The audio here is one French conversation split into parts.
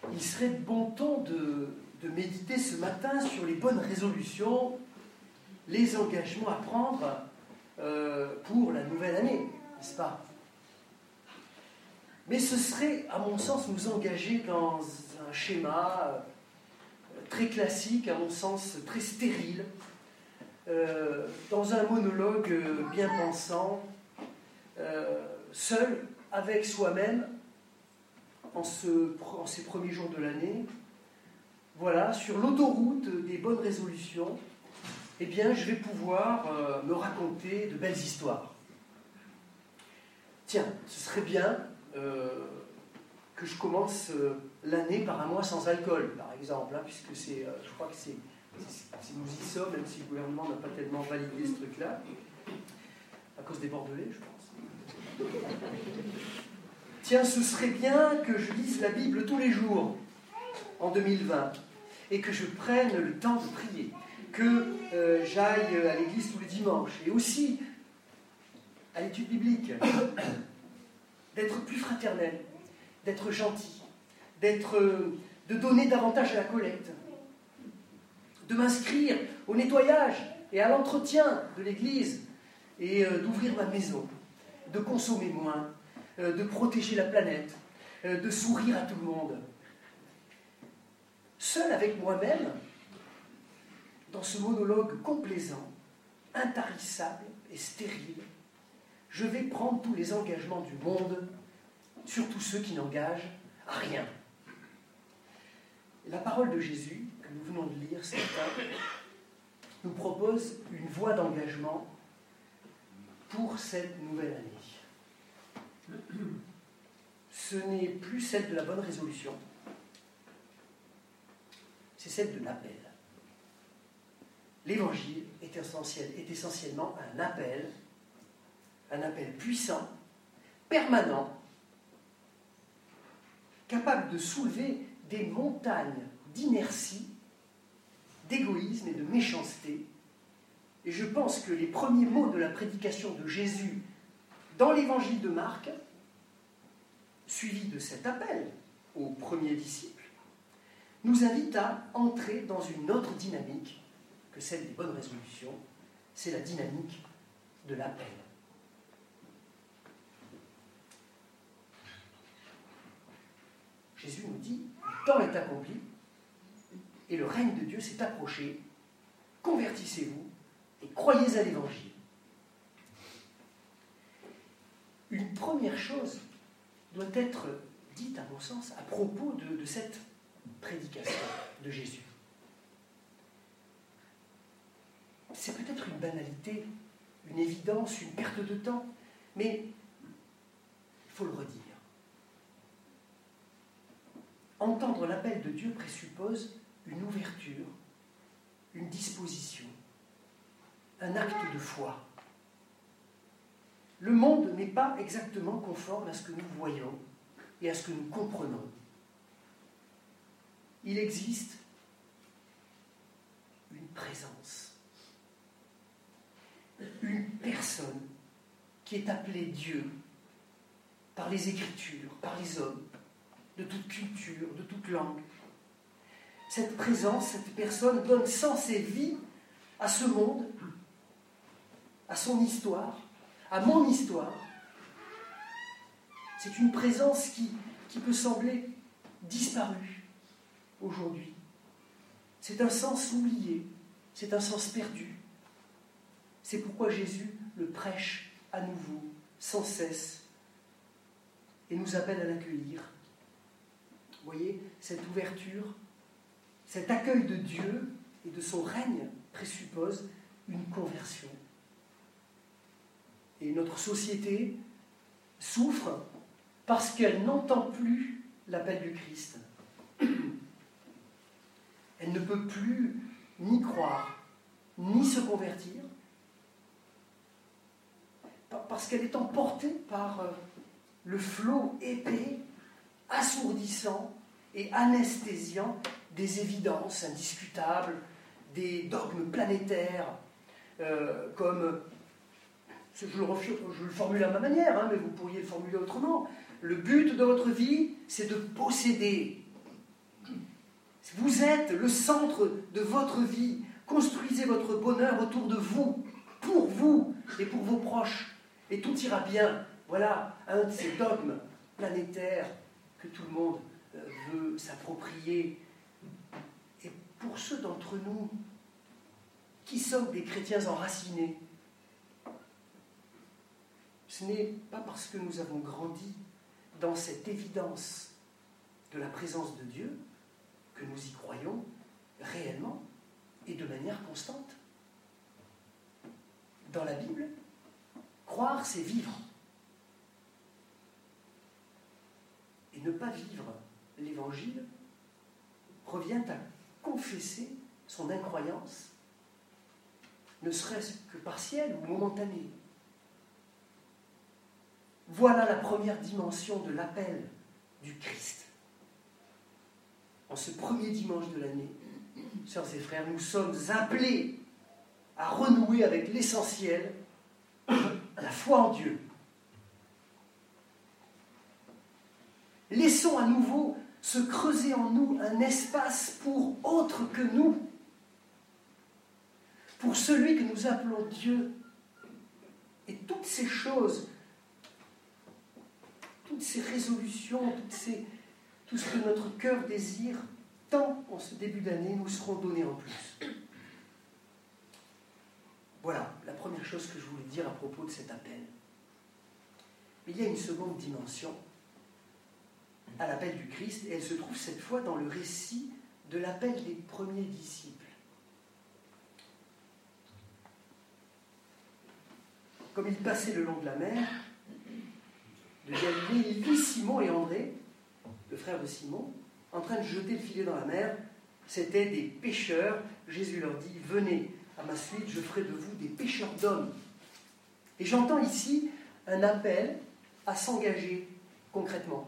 il serait de bon ton de méditer ce matin sur les bonnes résolutions, les engagements à prendre pour la nouvelle année, n'est-ce pas? Mais ce serait, à mon sens, nous engager dans un schéma très classique, à mon sens très stérile, dans un monologue bien pensant, seul avec soi-même, en ces premiers jours de l'année, voilà, sur l'autoroute des bonnes résolutions, eh bien, je vais pouvoir me raconter de belles histoires. Tiens, ce serait bien que je commence l'année par un mois sans alcool, par exemple, hein, puisque je crois que nous y sommes, même si le gouvernement n'a pas tellement validé ce truc-là, à cause des Bordelais, je pense. Tiens, ce serait bien que je lise la Bible tous les jours en 2020 et que je prenne le temps de prier, que j'aille à l'église tous les dimanches et aussi à l'étude biblique, d'être plus fraternel, d'être gentil, de donner davantage à la collecte, de m'inscrire au nettoyage et à l'entretien de l'église et d'ouvrir ma maison, de consommer moins, de protéger la planète, de sourire à tout le monde. Seul avec moi-même, dans ce monologue complaisant, intarissable et stérile, je vais prendre tous les engagements du monde, surtout ceux qui n'engagent à rien. La parole de Jésus, que nous venons de lire ce matin, nous propose une voie d'engagement pour cette nouvelle année. Ce n'est plus celle de la bonne résolution, c'est celle de l'appel. L'Évangile est essentiellement un appel puissant, permanent, capable de soulever des montagnes d'inertie, d'égoïsme et de méchanceté. Et je pense que les premiers mots de la prédication de Jésus dans l'Évangile de Marc, suivi de cet appel aux premiers disciples, nous invitent à entrer dans une autre dynamique que celle des bonnes résolutions, c'est la dynamique de l'appel. Jésus nous dit, le temps est accompli et le règne de Dieu s'est approché, convertissez-vous et croyez à l'Évangile. Une première chose doit être dite, à mon sens, à propos de cette prédication de Jésus. C'est peut-être une banalité, une évidence, une perte de temps, mais il faut le redire. Entendre l'appel de Dieu présuppose une ouverture, une disposition, un acte de foi. Le monde n'est pas exactement conforme à ce que nous voyons et à ce que nous comprenons. Il existe une présence, une personne qui est appelée Dieu par les Écritures, par les hommes, de toute culture, de toute langue. Cette présence, cette personne donne sens et vie à ce monde, à son histoire, à mon histoire. C'est une présence qui peut sembler disparue aujourd'hui. C'est un sens oublié, c'est un sens perdu. C'est pourquoi Jésus le prêche à nouveau, sans cesse, et nous appelle à l'accueillir. Vous voyez, cette ouverture, cet accueil de Dieu et de son règne présuppose une conversion. Et notre société souffre parce qu'elle n'entend plus l'appel du Christ. Elle ne peut plus ni croire, ni se convertir, parce qu'elle est emportée par le flot épais, assourdissant et anesthésiant des évidences indiscutables, des dogmes planétaires, comme, je le formule à ma manière, hein, mais vous pourriez le formuler autrement. Le but de votre vie, c'est de posséder. Vous êtes le centre de votre vie. Construisez votre bonheur autour de vous, pour vous et pour vos proches. Et tout ira bien. Voilà un de ces dogmes planétaires que tout le monde veut s'approprier. Et pour ceux d'entre nous qui sommes des chrétiens enracinés, ce n'est pas parce que nous avons grandi dans cette évidence de la présence de Dieu que nous y croyons réellement et de manière constante. Dans la Bible, croire, c'est vivre. Et ne pas vivre l'Évangile revient à confesser son incroyance, ne serait-ce que partielle ou momentanée. Voilà la première dimension de l'appel du Christ. En ce premier dimanche de l'année, sœurs et frères, nous sommes appelés à renouer avec l'essentiel, la foi en Dieu. Laissons à nouveau se creuser en nous un espace pour autre que nous, pour celui que nous appelons Dieu. Et toutes ces choses, toutes ces résolutions, tout ce que notre cœur désire, tant en ce début d'année, nous seront donnés en plus. Voilà la première chose que je voulais dire à propos de cet appel. Mais il y a une seconde dimension à l'appel du Christ, et elle se trouve cette fois dans le récit de l'appel des premiers disciples. Comme ils passaient le long de la mer de Galilée, il vit Simon et André, le frère de Simon, en train de jeter le filet dans la mer. C'étaient des pêcheurs. Jésus leur dit, venez à ma suite, je ferai de vous des pêcheurs d'hommes. Et j'entends ici un appel à s'engager concrètement.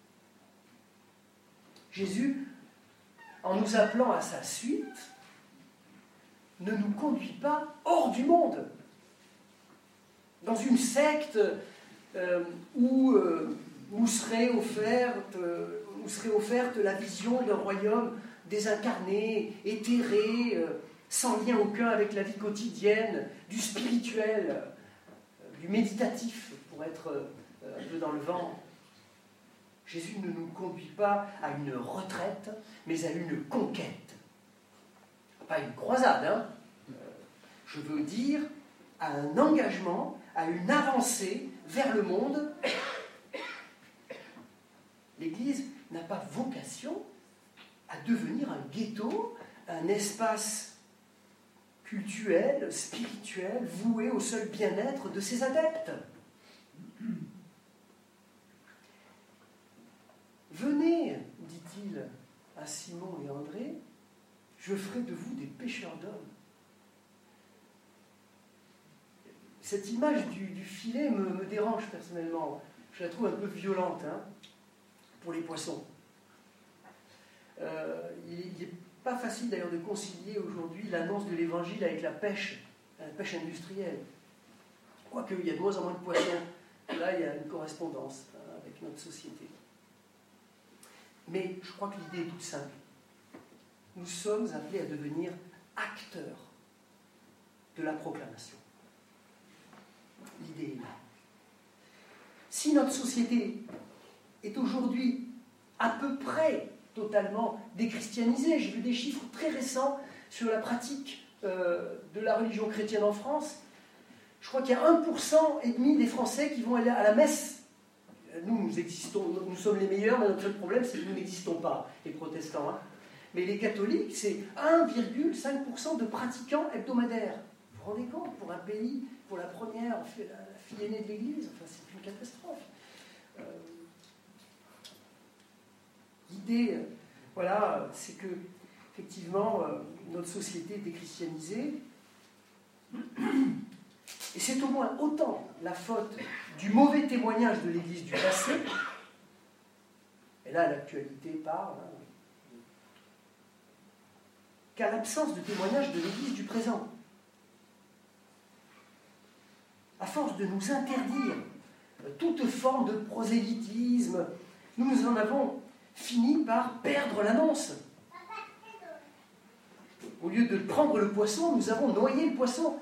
Jésus, en nous appelant à sa suite, ne nous conduit pas hors du monde, dans une secte où nous serait offerte la vision d'un royaume désincarné, éthéré, sans lien aucun avec la vie quotidienne, du spirituel, du méditatif, pour être un peu dans le vent. Jésus ne nous conduit pas à une retraite, mais à une conquête. Pas une croisade, hein. Je veux dire à un engagement, à une avancée vers le monde. L'Église n'a pas vocation à devenir un ghetto, un espace cultuel, spirituel, voué au seul bien-être de ses adeptes. Venez, dit-il à Simon et André, je ferai de vous des pêcheurs d'hommes. Cette image du filet me dérange personnellement. Je la trouve un peu violente, hein, pour les poissons. Il n'est pas facile d'ailleurs de concilier aujourd'hui l'annonce de l'Évangile avec la pêche industrielle. Quoique il y a de moins en moins de poissons. Là, il y a une correspondance avec notre société. Mais je crois que l'idée est toute simple. Nous sommes appelés à devenir acteurs de la proclamation. L'idée est là. Si notre société est aujourd'hui à peu près totalement déchristianisée, j'ai vu des chiffres très récents sur la pratique de la religion chrétienne en France, je crois qu'il y a 1,5% des Français qui vont aller à la messe. Nous existons, nous sommes les meilleurs, mais notre seul problème, c'est que nous n'existons pas, les protestants. Hein. Mais les catholiques, c'est 1,5% de pratiquants hebdomadaires. Vous vous rendez compte, pour un pays, pour la première, la fille aînée de l'Église, enfin, c'est une catastrophe. L'idée, voilà, c'est que, effectivement, notre société est déchristianisée. Et c'est au moins autant la faute du mauvais témoignage de l'Église du passé, et là l'actualité parle, hein, qu'à l'absence de témoignage de l'Église du présent. À force de nous interdire toute forme de prosélytisme, nous en avons fini par perdre l'annonce. Au lieu de prendre le poisson, nous avons noyé le poisson.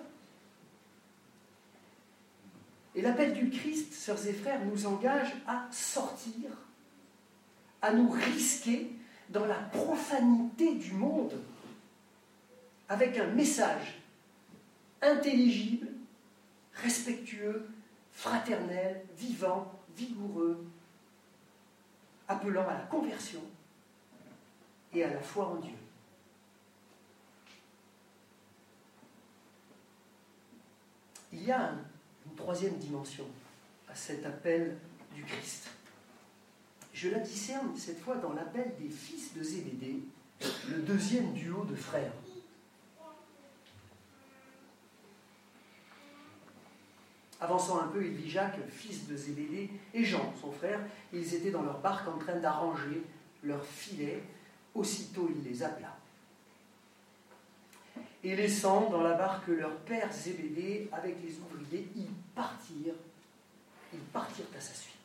Et l'appel du Christ, sœurs et frères, nous engage à sortir, à nous risquer dans la profanité du monde, avec un message intelligible, respectueux, fraternel, vivant, vigoureux, appelant à la conversion et à la foi en Dieu. Il y a une troisième dimension à cet appel du Christ. Je la discerne cette fois dans l'appel des fils de Zébédée, le deuxième duo de frères. Avançant un peu, il vit Jacques, fils de Zébédée, et Jean, son frère. Ils étaient dans leur barque en train d'arranger leur filet. Aussitôt, il les appela. Et laissant dans la barque leur père Zébédée avec les ouvriers, ils partirent à sa suite.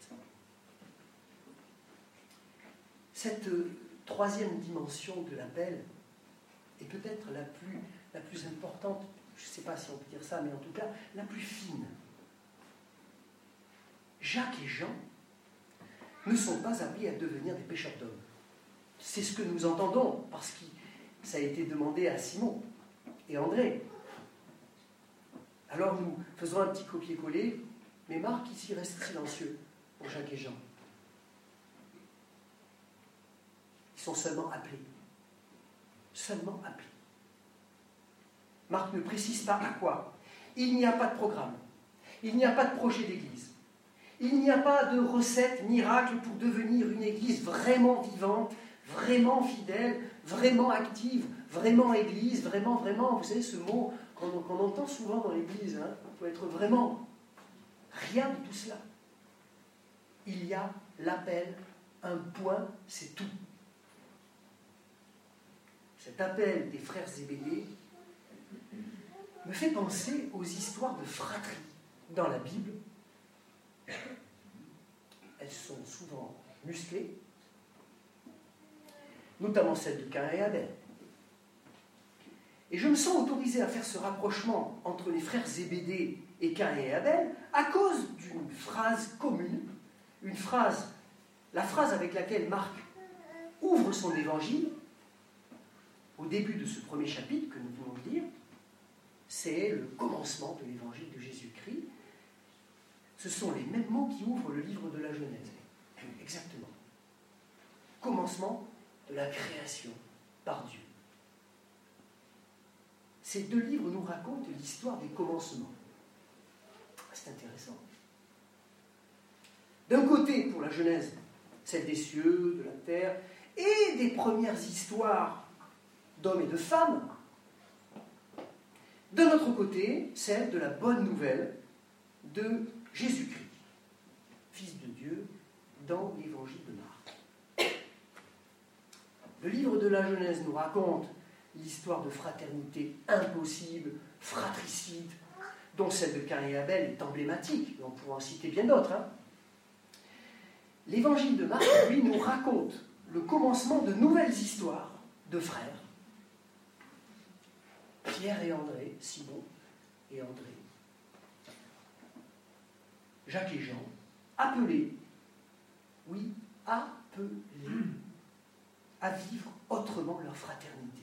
Cette troisième dimension de l'appel est peut-être la plus importante, je ne sais pas si on peut dire ça, mais en tout cas la plus fine. Jacques et Jean ne sont pas appelés à devenir des pêcheurs d'hommes. C'est ce que nous entendons, parce que ça a été demandé à Simon et André. Alors nous faisons un petit copier-coller, mais Marc ici reste silencieux pour Jacques et Jean. Ils sont seulement appelés. Seulement appelés. Marc ne précise pas à quoi. Il n'y a pas de programme. Il n'y a pas de projet d'église. Il n'y a pas de recette miracle pour devenir une église vraiment vivante, vraiment fidèle, vraiment active, vraiment église, vraiment, vous savez ce mot qu'on entend souvent dans l'église, hein, il faut être vraiment. Rien de tout cela. Il y a l'appel, un point, c'est tout. Cet appel des frères Zébédée me fait penser aux histoires de fratrie dans la Bible. Elles sont souvent musclées, notamment celle de Caïn et Abel. Et je me sens autorisé à faire ce rapprochement entre les frères Zébédée et Caïn et Abel à cause d'une phrase commune, la phrase avec laquelle Marc ouvre son évangile, au début de ce premier chapitre que nous venons de lire, c'est le commencement de l'évangile de Jésus-Christ. Ce sont les mêmes mots qui ouvrent le livre de la Genèse. Exactement. Commencement de la création par Dieu. Ces deux livres nous racontent l'histoire des commencements. C'est intéressant. D'un côté, pour la Genèse, celle des cieux, de la terre, et des premières histoires d'hommes et de femmes. De notre côté, celle de la bonne nouvelle de Jésus-Christ, Fils de Dieu, dans l'évangile de Marc. Le livre de la Genèse nous raconte l'histoire de fraternité impossible, fratricide, dont celle de Caïn et Abel est emblématique, on pourra en citer bien d'autres. L'évangile de Marc, lui, nous raconte le commencement de nouvelles histoires de frères, Pierre et André, Simon et André, Jacques et Jean, appelés, oui, appelés à vivre autrement leur fraternité.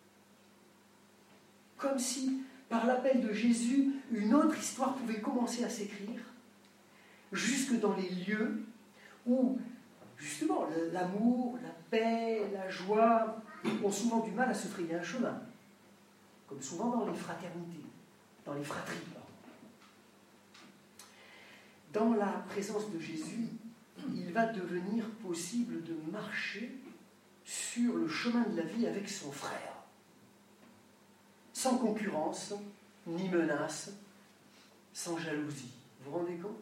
Comme si, par l'appel de Jésus, une autre histoire pouvait commencer à s'écrire, jusque dans les lieux où, justement, l'amour, la paix, la joie ont souvent du mal à se frayer un chemin, comme souvent dans les fraternités, dans les fratries. Dans la présence de Jésus, il va devenir possible de marcher sur le chemin de la vie avec son frère, sans concurrence, ni menace, sans jalousie. Vous vous rendez compte ?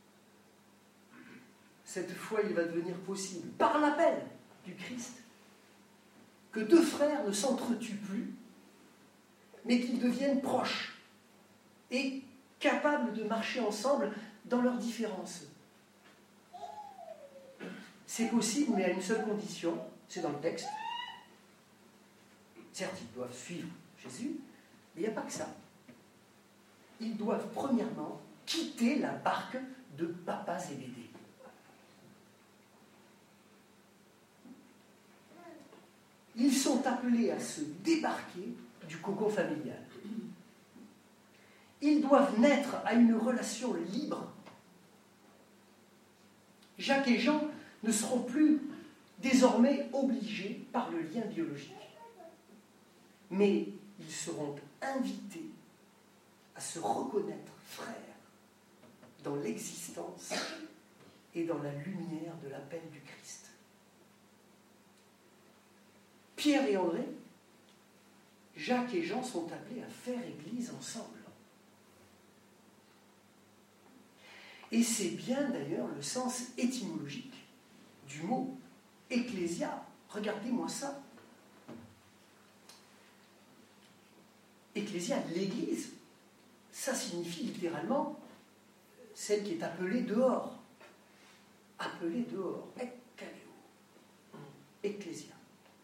Cette fois, il va devenir possible, par l'appel du Christ, que deux frères ne s'entretuent plus, mais qu'ils deviennent proches et capables de marcher ensemble dans leurs différences. C'est possible, mais à une seule condition, c'est dans le texte. Certes, ils doivent suivre Jésus, mais il n'y a pas que ça. Ils doivent premièrement quitter la barque de papa Zébédée. Ils sont appelés à se débarquer du cocon familial. Ils doivent naître à une relation libre. Jacques et Jean ne seront plus désormais obligés par le lien biologique. Mais ils seront invités à se reconnaître frères dans l'existence et dans la lumière de l'appel du Christ. Pierre et André, Jacques et Jean sont appelés à faire Église ensemble. Et c'est bien d'ailleurs le sens étymologique du mot ecclésia. Regardez-moi ça. Ecclésia, l'Église, ça signifie littéralement celle qui est appelée dehors. Appelée dehors. Ekkaleo. Ecclésia.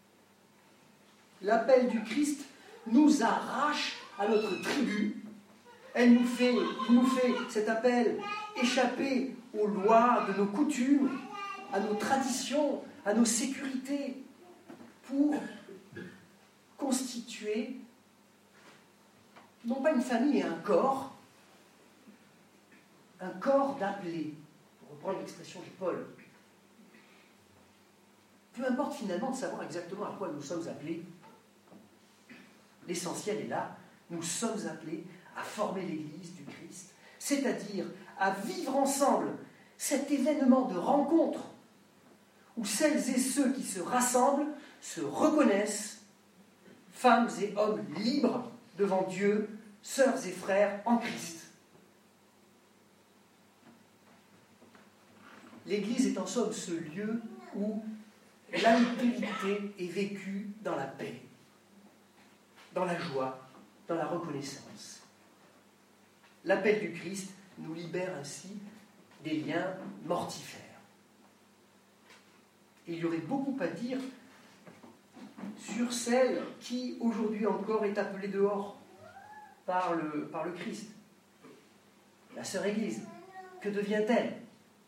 L'appel du Christ nous arrache à notre tribu. Il nous fait cet appel échapper aux lois de nos coutumes, à nos traditions, à nos sécurités, pour constituer non pas une famille et un corps d'appelés, pour reprendre l'expression de Paul. Peu importe finalement de savoir exactement à quoi nous sommes appelés, l'essentiel est là, nous sommes appelés à former l'Église du Christ, c'est-à-dire à vivre ensemble cet événement de rencontre où celles et ceux qui se rassemblent se reconnaissent, femmes et hommes libres devant Dieu, sœurs et frères en Christ. L'Église est en somme ce lieu où l'altérité est vécue dans la paix, dans la joie, dans la reconnaissance. L'appel du Christ nous libère ainsi des liens mortifères. Et il y aurait beaucoup à dire sur celle qui, aujourd'hui encore, est appelée dehors par le Christ. La sœur Église, que devient-elle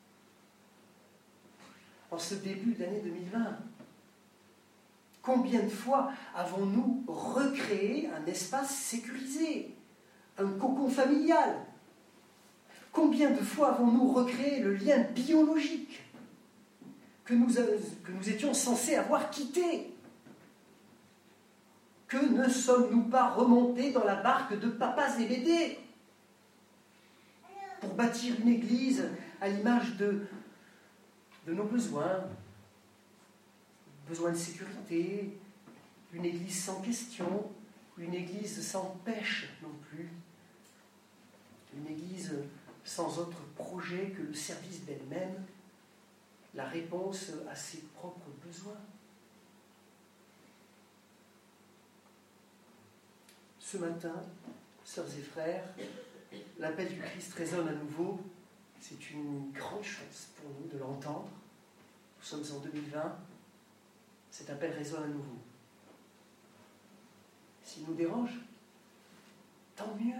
en ce début d'année 2020? Combien de fois avons-nous recréé un espace sécurisé, un cocon familial? Combien de fois avons-nous recréé le lien biologique que nous étions censés avoir quitté? Que ne sommes-nous pas remontés dans la barque de papa Zébédée pour bâtir une église à l'image de nos besoins de sécurité, une église sans question, une église sans pêche non plus, une église sans autre projet que le service d'elle-même, la réponse à ses propres besoins. Ce matin, sœurs et frères, l'appel du Christ résonne à nouveau. C'est une grande chance pour nous de l'entendre. Nous sommes en 2020. Cet appel résonne à nouveau. S'il nous dérange, tant mieux.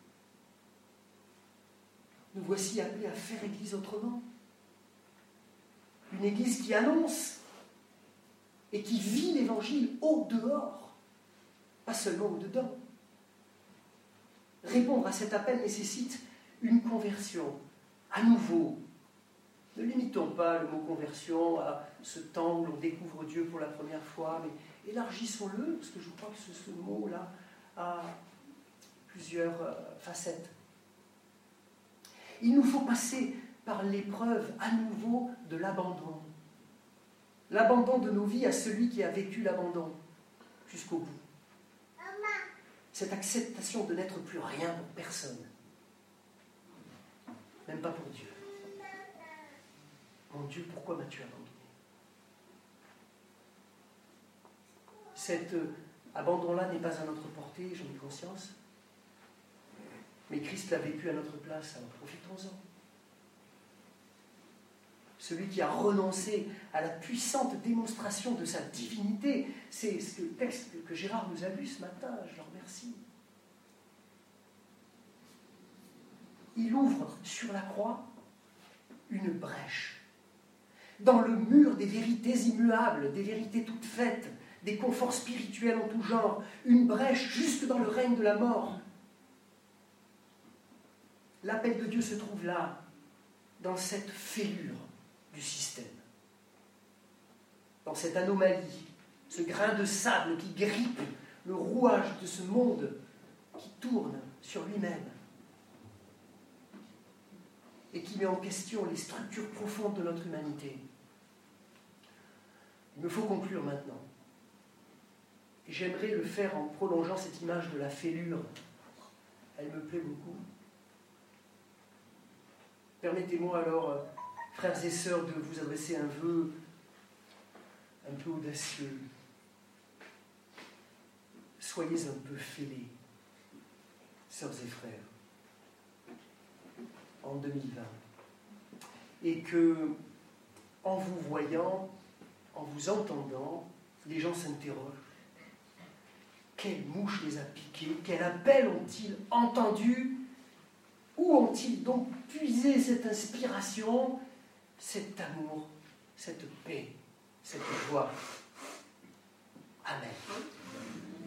Nous voici appelés à faire Église autrement. Une Église qui annonce et qui vit l'Évangile au dehors, pas seulement au dedans. Répondre à cet appel nécessite une conversion à nouveau. Ne limitons pas le mot conversion à ce temps où l'on découvre Dieu pour la première fois, mais élargissons-le, parce que je crois que ce mot-là a plusieurs facettes. Il nous faut passer par l'épreuve à nouveau de l'abandon. L'abandon de nos vies à celui qui a vécu l'abandon jusqu'au bout. Cette acceptation de n'être plus rien pour personne, même pas pour Dieu. Mon Dieu, pourquoi m'as-tu abandonné? Cet abandon-là n'est pas à notre portée, j'en ai conscience. Mais Christ l'a vécu à notre place, alors profitons-en. celui qui a renoncé à la puissante démonstration de sa divinité. C'est ce texte que Gérard nous a lu ce matin, je le remercie. Il ouvre sur la croix une brèche dans le mur des vérités immuables, des vérités toutes faites, des conforts spirituels en tout genre, une brèche jusque dans le règne de la mort. L'appel de Dieu se trouve là, dans cette fêlure du système, dans cette anomalie, ce grain de sable qui grippe le rouage de ce monde qui tourne sur lui-même et qui met en question les structures profondes de notre humanité. Il me faut conclure maintenant. Et j'aimerais le faire en prolongeant cette image de la fêlure. Elle me plaît beaucoup. Permettez-moi alors, frères et sœurs, de vous adresser un vœu un peu audacieux. Soyez un peu fêlés, sœurs et frères, en 2020. Et que, en vous voyant, en vous entendant, les gens s'interrogent. Quelle mouche les a piqués? Quel appel ont-ils entendu? Où ont-ils donc puisé cette inspiration, cet amour, cette paix, cette joie? Amen.